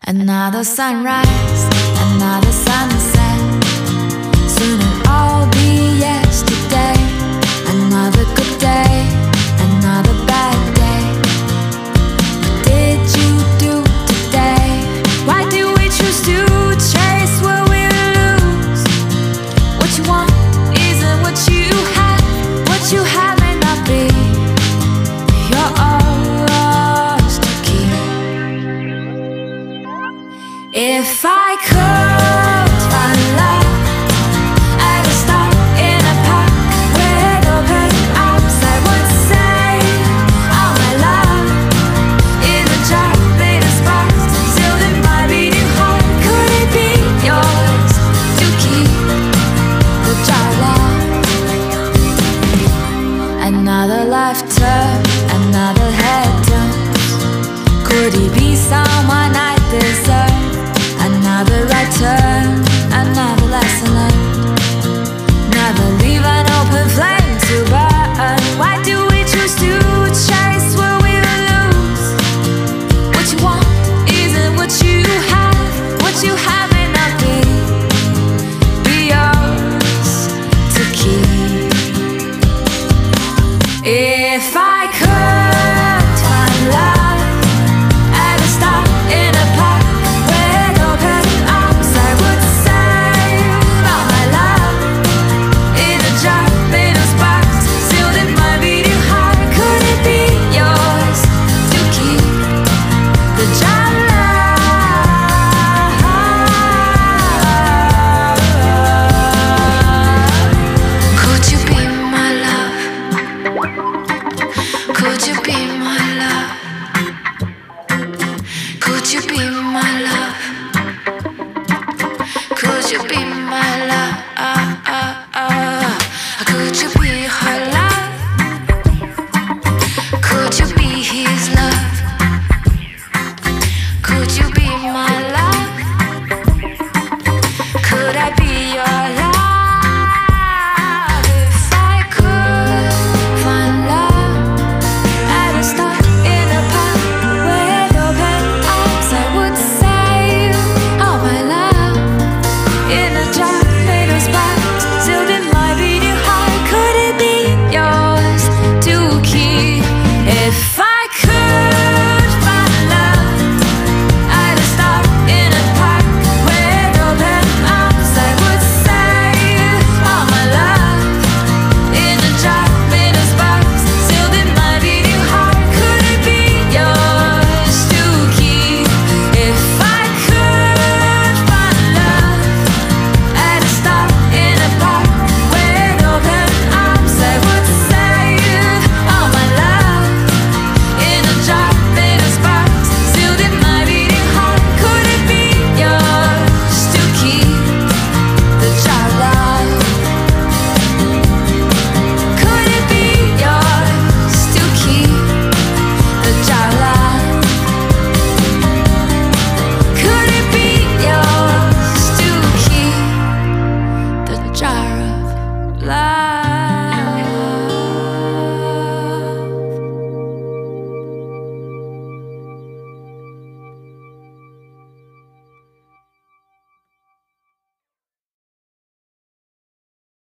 Another sunrise, another sunset. Soon it'll all be yesterday. Another good day, another bad day. What did you do today? Why do we choose to chase what we lose? What you want isn't what you have. What you have may not be yours to keep. If I could find love, I'd stop in a park with open arms. I would say all my love in a jar made of sparks, sealed in my beating heart. Could it be yours to keep the jar locked? Another life turn, another head turns. Could he be someone I deserve? Another right turn, another lesson learned. Never leave an open flame to burn. Why do we choose to chase what we lose? What you want isn't what you have. What you have may not be yours to keep. If I could find love, I'd stop in a park with open arms. I would save all my love in a jar made of sparks, sealed in my beating heart. Could it be yours to keep the jar locked? Could you be my love? Could you be my love? Could you be my love? Could you be my love? Could you be her love? Could you be his love? Could you be